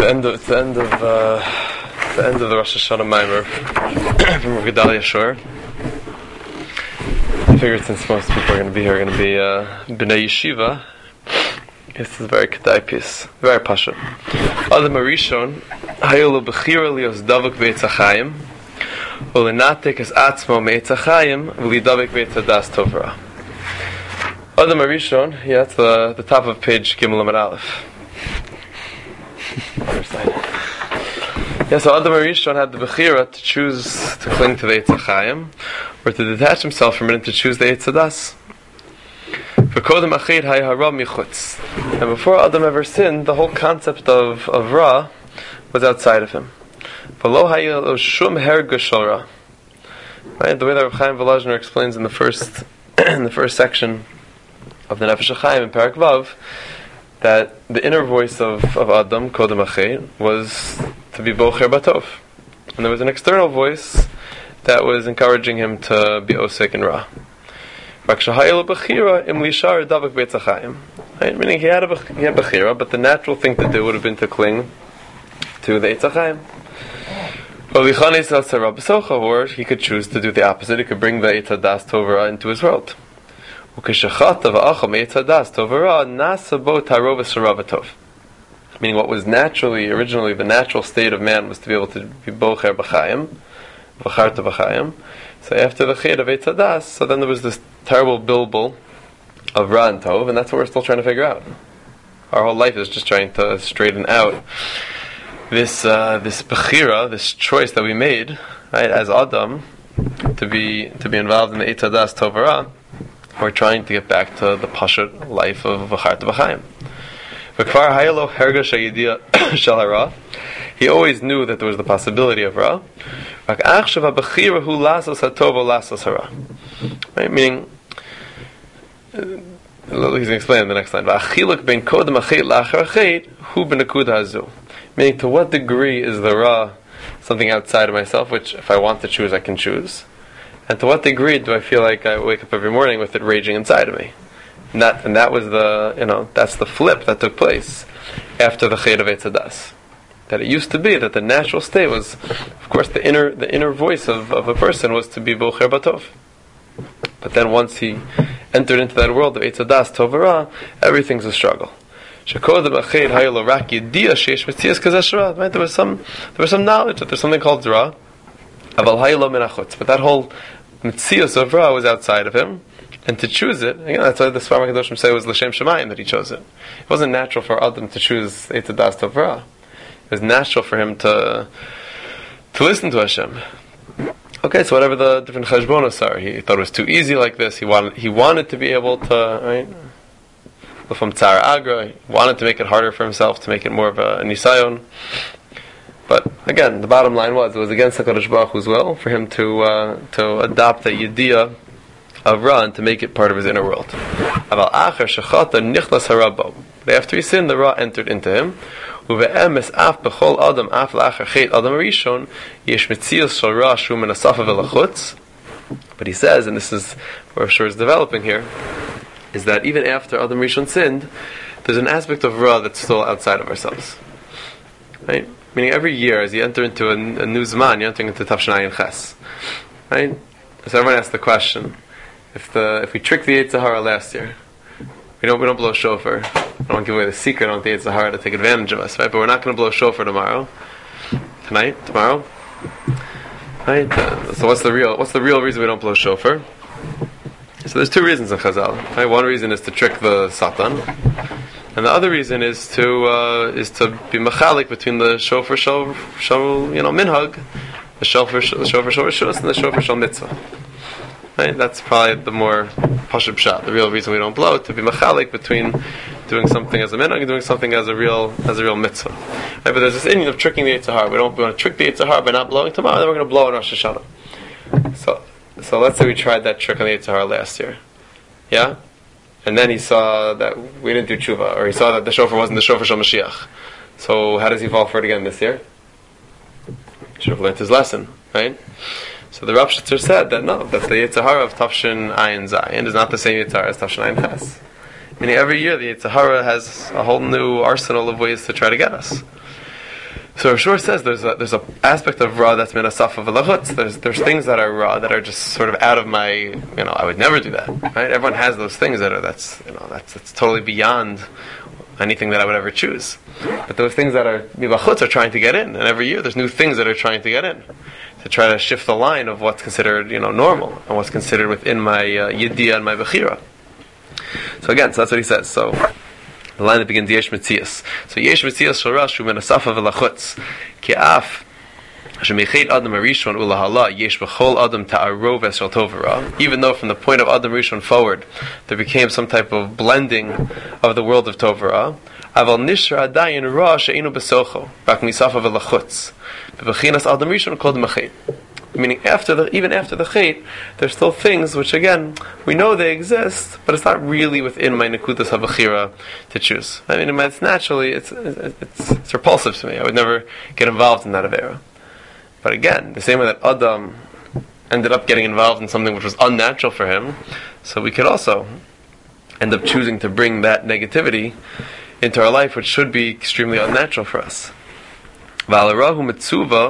the end of the Rosh Hashanah Maimer from Gedalia Shor. I figured since most people are going to be here, B'nai Yeshiva. This is a very kedai piece, very pasha. Adam Arishon Hayolu Bechira Lios Davuk Ve'etz Achayim Ulenatek Es Atzmo Me'etz Achayim V'lidavik Ve'etz Das Tovra. Adam Arishon, it's the top of page Gimel Amud Aleph. So Adam Arishon had the Bechira to choose to cling to the Eitz Achayim, or to detach himself from it and to choose the Eitz Hadas. And before Adam ever sinned, the whole concept of Ra was outside of him. Right? The way that Rav Chaim Volozhiner explains in the first section of the Nefesh HaChaim in Parak Vav, that the inner voice of Adam, Kodem Achet, was to be Bocher Batov. And there was an external voice that was encouraging him to be Osek in Ra. Right? Meaning he had Bechira, but the natural thing to do would have been to cling to the Eitz Achayim. Or he could choose to do the opposite. He could bring the Eitz Hadas Tovra into his world. Meaning what was originally the natural state of man was to be able to be Bocher B'chayim, V'charta B'chayim. So after the Ched of Eitz Hadas, so then there was this terrible bilbul of Ra and Tov, and that's what we're still trying to figure out. Our whole life is just trying to straighten out this Bechira, this choice that we made, right, as Adam, to be involved in the Eitz Hadas Tov Ra. We're trying to get back to the Pashat life of V'charta B'chayim. He always knew that there was the possibility of Ra. Right? Meaning, he's going to explain in the next line. Meaning, to what degree is the Ra something outside of myself, which if I want to choose, I can choose? And to what degree do I feel like I wake up every morning with it raging inside of me? And that was that's the flip that took place after the Ched of Eitz Hadas. That it used to be that the natural state was, of course, the inner voice of a person was to be Bocher Batov. But then once he entered into that world of Eitz Hadas Tov Ra, everything's a struggle. There was some knowledge that there's something called Ra, but that whole Metzius of Ra was outside of him, and to choose it, again, that's why the Sfar HaKadoshim say it was L'Shem Shemayim that he chose it. It wasn't natural for Adam to choose Eitz Hadas Tov Ra. It was natural for him to listen to Hashem. Okay, so whatever the different cheshbonos are, he thought it was too easy like this. He wanted to be able to, right? From Tzara Agra, he wanted to make it harder for himself, to make it more of a nisayon. But again, the bottom line was it was against HaKadosh Baruch Hu's will for him to adopt the idea of Ra and to make it part of his inner world. But after he sinned, the Ra entered into him. But he says, and this is where Shur is developing here, is that even after Adam Rishon sinned, there's an aspect of Ra that's still outside of ourselves. Right? Meaning every year, as you enter into a new Zman, you're entering into Tafshin Ayin Ches. Right? So everyone asks the question, if we tricked the Yetzer Hara last year, we don't blow shofar. I don't want to give away the secret. I don't want the Yetzer Hara to take advantage of us, right? But we're not going to blow shofar tomorrow. Tomorrow. Right? So what's the real reason we don't blow shofar? So there's two reasons in Chazal. Right? One reason is to trick the Satan, and the other reason is to be machalik between the shofar minhag, the shofar shus, and the shofar shal mitzvah. Right? That's probably the more pashut pshat. The real reason we don't blow it, to be machalik between doing something as a minhag and doing something as a real mitzvah. Right? But there's this idea of tricking the Yetzer Hara. We want to trick the Yetzer Hara by not blowing tomorrow. Then we're going to blow on Rosh Hashanah. So let's say we tried that trick on the Yetzer Hara last year, yeah, and then he saw that we didn't do tshuva, or he saw that the shofar wasn't the shofar shel Mashiach. So how does he fall for it again this year? He should have learned his lesson, right? So the Rav Shitzer said that the Yetzer Hara of Tafshin Ayin Zayin is not the same Yetzer Hara as Tafshin Ayin Ches. Meaning every year the Yetzer Hara has a whole new arsenal of ways to try to get us. So Shur says there's a aspect of Ra that's min asafa v'lachutz. There's things that are Ra that are just sort of out of my, I would never do that. Right? Everyone has those things that's totally beyond anything that I would ever choose. But those things that are mibachutz are trying to get in, and every year there's new things that are trying to get in to try to shift the line of what's considered normal and what's considered within my yidiyah and my bechira. So again, so that's what he says. So the line that begins Yesh Metzias. So Yesh Metzias Shel Ra Shu min asafa v'lachutz ki af shemichet Adam Arishon ulahala Yesh b'chol Adam ta'arov es shel tov v'ra. Even though from the point of Adam Rishon forward there became some type of blending of the world of tov v'ra, aval nishra adayin ra she'enu b'socho rak misafa v'lachutz v'bechinas Adam Rishon called machet. Meaning, even after the chait, there's still things which, again, we know they exist, but it's not really within my nekudas habachira to choose. I mean, it's naturally, it's repulsive to me. I would never get involved in that avera. But again, the same way that Adam ended up getting involved in something which was unnatural for him, so we could also end up choosing to bring that negativity into our life, which should be extremely unnatural for us. And therefore, with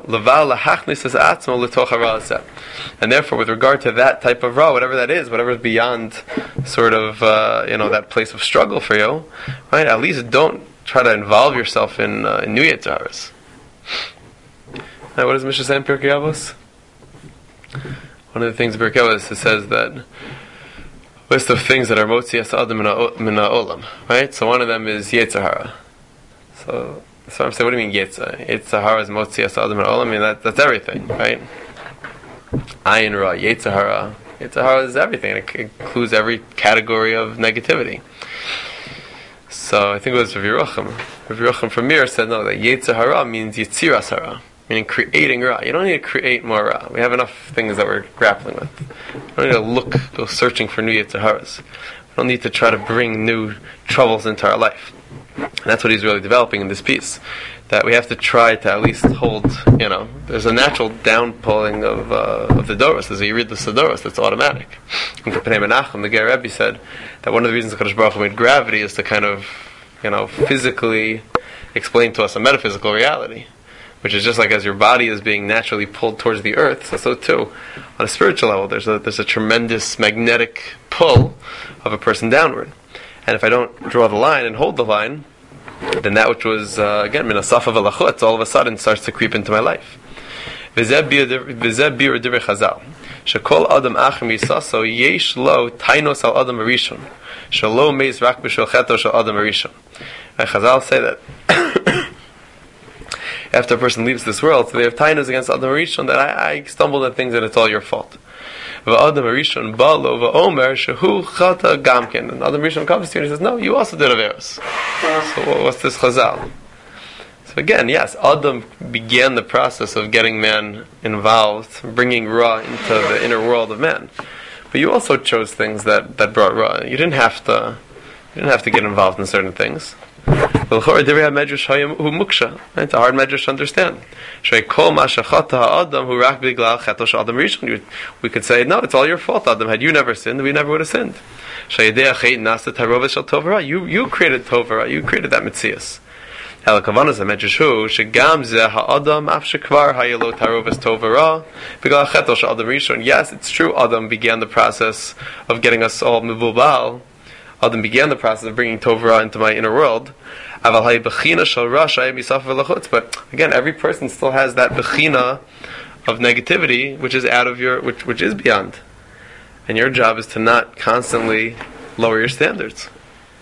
regard to that type of ra, whatever that is, whatever is beyond sort of that place of struggle for you, right? At least don't try to involve yourself in new yetzaras. Now, what does Mishnah say in Pirkei Avos? One of the things in Pirkei Avos, it says that list of things that are motzias adam min ha'olam, right? So one of them is yetzer hara. So I'm saying, what do you mean Yetzer? Yetzer hara is motzias adam ha'olam. I mean, that's everything, right? Ayin ra, Yetzer hara. Yetzer hara is everything. It includes every category of negativity. So I think it was Rav Yerucham. Rav Yerucham from Mir said, no, that Yetzer hara means Yetziras hara, meaning creating ra. You don't need to create more ra. We have enough things that we're grappling with. We don't need to go searching for new Yetzer haras. We don't need to try to bring new troubles into our life. And that's what he's really developing in this piece. That we have to try to at least hold, there's a natural downpulling of the Doros. As you read the Sidoros, that's automatic. In Pnei Menachem, the Ger Rebbe said that one of the reasons HaKadosh Baruch Hu made gravity is to kind of, physically explain to us a metaphysical reality. Which is just like as your body is being naturally pulled towards the earth, so too, on a spiritual level, there's a tremendous magnetic pull of a person downward. And if I don't draw the line and hold the line, then that which was, again, min asafa v'lachutz, all of a sudden starts to creep into my life. V'zeh bir divrei Chazal. Shekol adam achim yisaso yesh lo tainos al adam arishon. Shelo meis rak b'shel cheto shel adam arishon. And Chazal say that after a person leaves this world, so they have tainos against adam arishon, that I stumbled at things and it's all your fault. Adam Rishon balo va'omer shehu chata gamkin. And Adam Rishon comes to you and he says, no, you also did averos. So what's this Chazal? So again, yes, Adam began the process of getting man involved, bringing Ra into the inner world of man. But you also chose things that brought Ra. You didn't have to get involved in certain things. It's a hard medrash to understand. We could say, no, it's all your fault, Adam. Had you never sinned, we never would have sinned. You created Tovara, you created that Metzias. Yes, it's true, Adam began the process of getting us all mivubal. Adam began the process of bringing Tovara into my inner world. But again, every person still has that bechina of negativity, which is out of your, which is beyond. And your job is to not constantly lower your standards.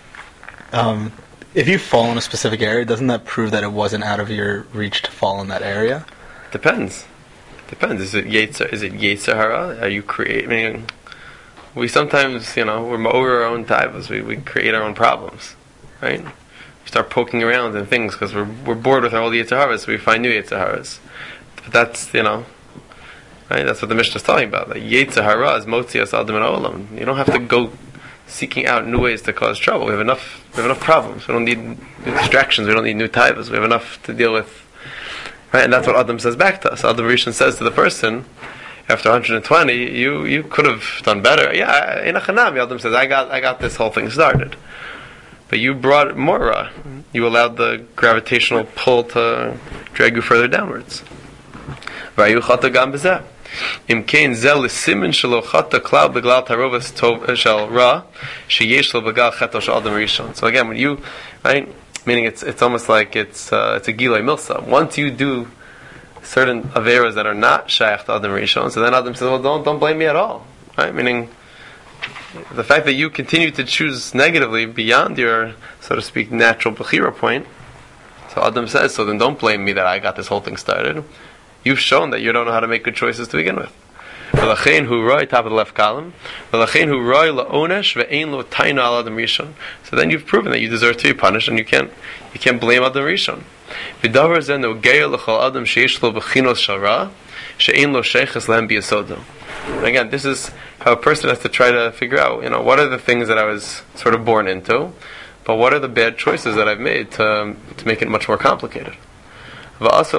If you fall in a specific area, doesn't that prove that it wasn't out of your reach to fall in that area? Depends. Is it Yetzer hara? Are you creating? We sometimes, we're over our own taivas. We create our own problems, right? We start poking around in things because we're bored with all the Yetzer haras, so we find new Yetzer haras. But that's, right? That's what the Mishnah is talking about. Like, Yetzer hara is motzias adam min ha'olam. You don't have to go seeking out new ways to cause trouble. We have enough problems. We don't need new distractions. We don't need new taivas. We have enough to deal with, right? And that's what Adam says back to us. Adam Rishon says to the person, after 120, you could have done better. Yeah, in a chanami, Adam says, I got this whole thing started. but you brought more ra. You allowed the gravitational pull to drag you further downwards. Vayu chata gam b'zeh. Im kein zel simin shelo chata klal beglal tarovas tov shel ra sheyesh lo begal cheto shel adam rishon. So again, when you, right, meaning it's almost like it's a giloi milsa. Once you do certain averas that are not shaykh to adam rishon, so then Adam says, well, don't blame me at all, right? Meaning the fact that you continue to choose negatively beyond your, so to speak, natural bechira point. So Adam says, so then don't blame me that I got this whole thing started. You've shown that you don't know how to make good choices to begin with. V'lachein hu roi, top of the left column. V'lachein hu roi la'onesh ve'ein lo taina al adam rishon. So then you've proven that you deserve to be punished, and you can't blame adam rishon. V'davar zeh nogeya l'chol adam sheyesh lo b'chinos shel ra she'ein lo sheiches lehem b'yasodo. Again, this is how a person has to try to figure out, what are the things that I was sort of born into, but what are the bad choices that I've made to make it much more complicated. Right?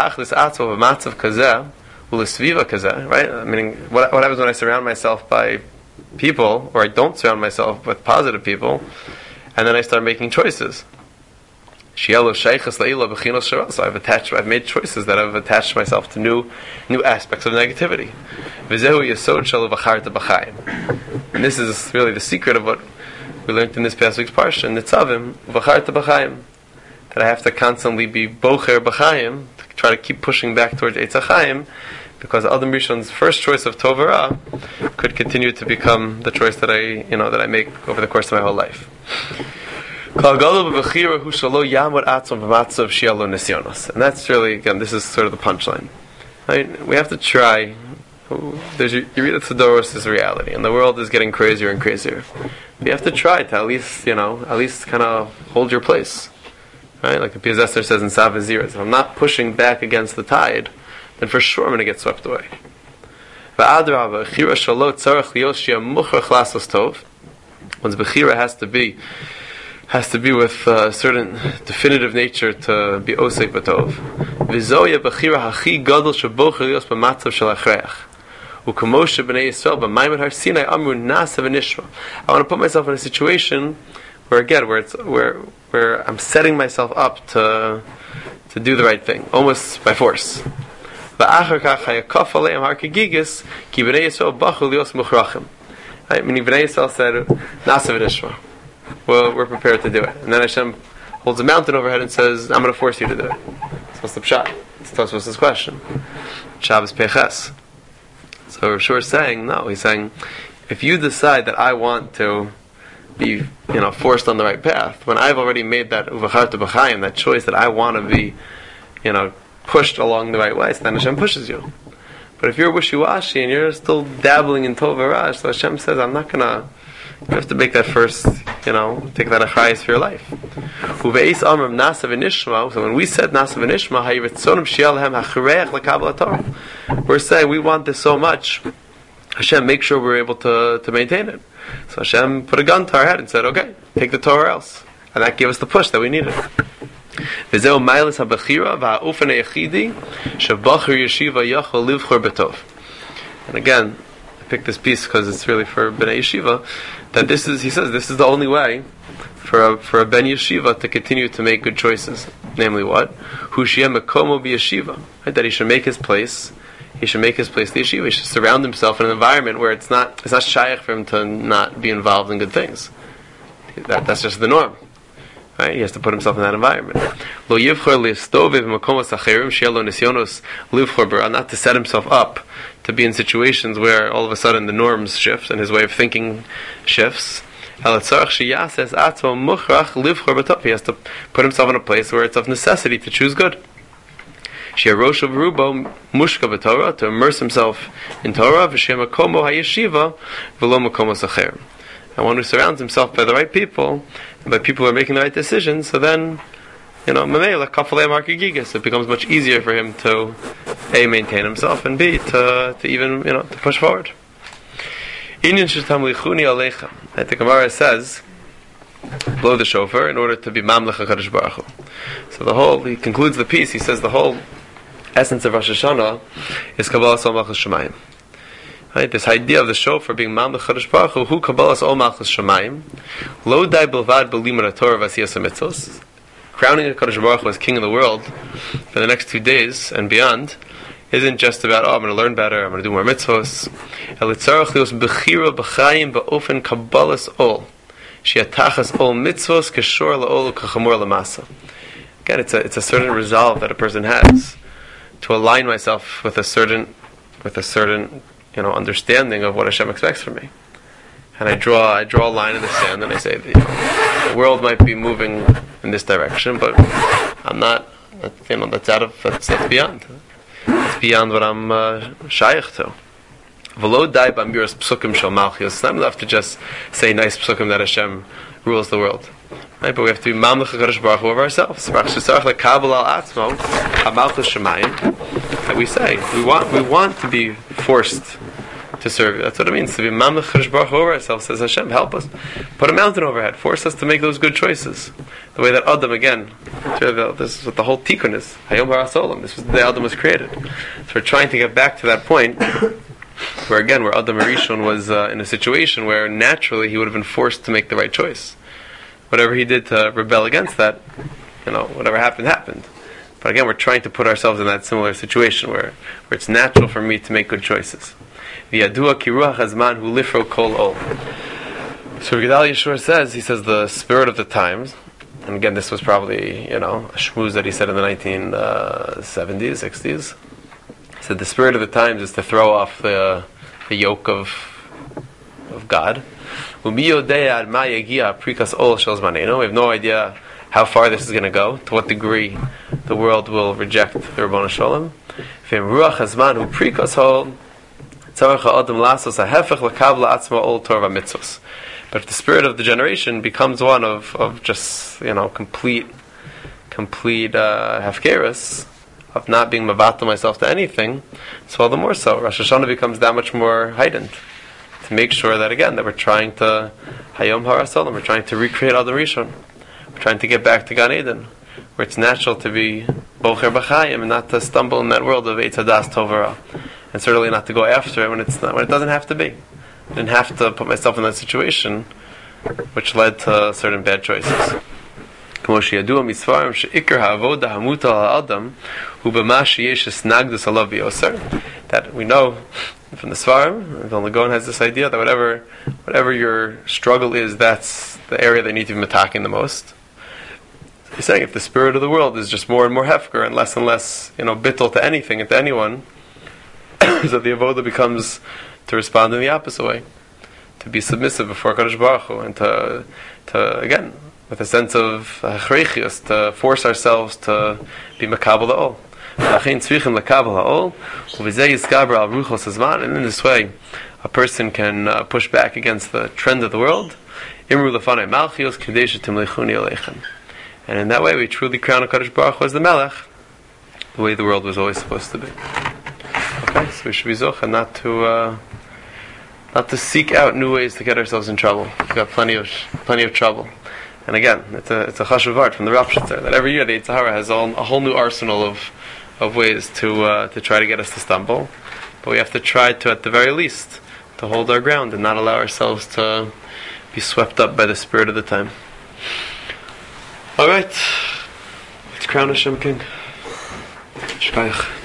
Meaning, what happens when I surround myself by people, or I don't surround myself with positive people, and then I start making choices? So I've made choices that I've attached myself to new aspects of negativity. And this is really the secret of what we learned in this past week's parsha, Nitzavim, that I have to constantly be bocher b'chaim, to try to keep pushing back towards Eitz HaChaim, because Adam Rishon's first choice of Tov Ra could continue to become the choice that I make over the course of my whole life. And that's really, again, this is sort of the punchline. Right? We have to try. You read the Tzedoros is reality, and the world is getting crazier and crazier. You have to try to at least kind of hold your place. Right? Like the Piaz Esther says in Sav V'Ziras, if I'm not pushing back against the tide, then for sure I'm going to get swept away. One's Bechira has to be with a certain definitive nature to be osek b'tov. V'zoya b'chira hachi gadol shebocher lios b'matzav shel achreach. U'kamoshe b'nei Yisrael b'maimed har Sinai amru nasa v'nishma. I want to put myself in a situation where I'm setting myself up to do the right thing, almost by force. V'achar kach hayakaf aleim har kegigis ki b'nei Yisrael b'chol lios muchrachim. Right? Meaning b'nei Yisrael said nasa v'nishma. Well, we're prepared to do it. And then Hashem holds a mountain overhead and says, I'm going to force you to do it. So what's the pshat? It's Tosfos' question. Shabbos Peches. So Rosh is saying, no, he's saying, if you decide that I want to be, forced on the right path, when I've already made that uvacharta b'chaim, that choice that I want to be, pushed along the right way, so then Hashem pushes you. But if you're wishy-washy and you're still dabbling in Tov V'Ra, so Hashem says, I'm not going to, you have to make that first, take that achrayus for your life. So when we said Nasa v'nishma, we're saying we want this so much, Hashem, make sure we're able to maintain it. So Hashem put a gun to our head and said, okay, take the Torah or else. And that gave us the push that we needed. And again, I picked this piece because it's really for Bnei Yeshiva, that he says this is the only way for a Ben Yeshiva to continue to make good choices. Namely what? Hu sheyeh mekomo b'yeshiva. Right? That he should make his place. He should make his place the yeshiva. He should surround himself in an environment where it's not shaykh for him to not be involved in good things. That's just the norm. Right? He has to put himself in that environment. Lo yivchor listoviv makomos acherim sheyeh lo nisyonos livchor b'ra, not to set himself up to be in situations where all of a sudden the norms shift and his way of thinking shifts. He has to put himself in a place where it's of necessity to choose good. To immerse himself in Torah, and one who surrounds himself by the right people, and by people who are making the right decisions, so then, it becomes much easier for him to A, maintain himself, and B, to even, to push forward. The Gemara says, blow the shofar in order to be mamlech HaKadosh Baruch Hu. So he concludes the piece, he says the whole essence of Rosh Hashanah is Kabbalas Malchus Shemayim. Right? This idea of the shofar being Mamlech Chodesh Baruch Hu Kabbalas Ol Malchus Shemayim, Lo Dai Bilvad B'Limud HaTorah V'Asiyas HaMitzvos. Crowning HaKadosh Baruch Hu as King of the world for the next 2 days and beyond isn't just about, I'm going to learn better, I'm going to do more mitzvos. El Yitzarach Lios Bechira B'Chayim Ba'ofen Kabbalas Ol. Shiatachas Ol Mitzvos Keshor La'ol Kachamor L'Masa. Again, it's a certain resolve that a person has to align myself with a certain understanding of what Hashem expects from me. And I draw a line in the sand and I say, the world might be moving in this direction, but I'm not. That's beyond. It's beyond what I'm shaykh to. V'lo dai b'amiras psukim shel malchus. It's not enough to just say nice psukim that Hashem rules the world. Right? But we have to be mamlech HaKadosh Baruch Hu over ourselves. That we say we want to be forced to serve you. That's what it means to be mamlech HaKadosh Baruch Hu over ourselves. Says Hashem, help us. Put a mountain overhead. Force us to make those good choices. The way that Adam, again, this is what the whole tikkun is. Hayom Hara Solam. This was the day Adam was created. So we're trying to get back to that point where Adam Arishon was in a situation where naturally he would have been forced to make the right choice. Whatever he did to rebel against that, whatever happened. But again, we're trying to put ourselves in that similar situation where it's natural for me to make good choices. V'yadua ki ruach hazman hu lifro kol ol. So Gedal Yeshua says, the spirit of the times, and again, this was probably, a shmooze that he said in the 1970s, 60s. He said the spirit of the times is to throw off the yoke of God. We have no idea how far this is going to go, to what degree the world will reject the Rabbanu Shalom. But if the spirit of the generation becomes one of just complete hefkerus, of not being mavato myself to anything, so all the more so Rosh Hashanah becomes that much more heightened, to make sure that again that we're trying to Hayom Hara Solam, we're trying to recreate Adam Rishon, we're trying to get back to Gan Eden, where it's natural to be Bocher B'Chayim and not to stumble in that world of Eitz Hadas Tov Ra, and certainly not to go after it when it doesn't have to be. I didn't have to put myself in that situation, which led to certain bad choices. That we know from the Svarim, Vilna Gaon has this idea that whatever your struggle is, that's the area they need to be attacking the most. He's saying if the spirit of the world is just more and more hefker and less bittul to anything and to anyone, so the avoda becomes to respond in the opposite way, to be submissive before Kadosh Baruch Hu, and to again, with a sense of chreichius, to force ourselves to be makabel ha'ol. And in this way, a person can push back against the trend of the world. And in that way, we truly crown HaKadosh Baruch Hu as the Melech, the way the world was always supposed to be. Okay, so we should be zocha not to seek out new ways to get ourselves in trouble. We've got plenty of trouble. And again, it's a chashuv art from the Rapshitzer that every year the Yetzer Hara has a whole new arsenal of ways to try to get us to stumble. But we have to try to, at the very least, to hold our ground and not allow ourselves to be swept up by the spirit of the time. All right, let's crown Hashem King. Shkayach.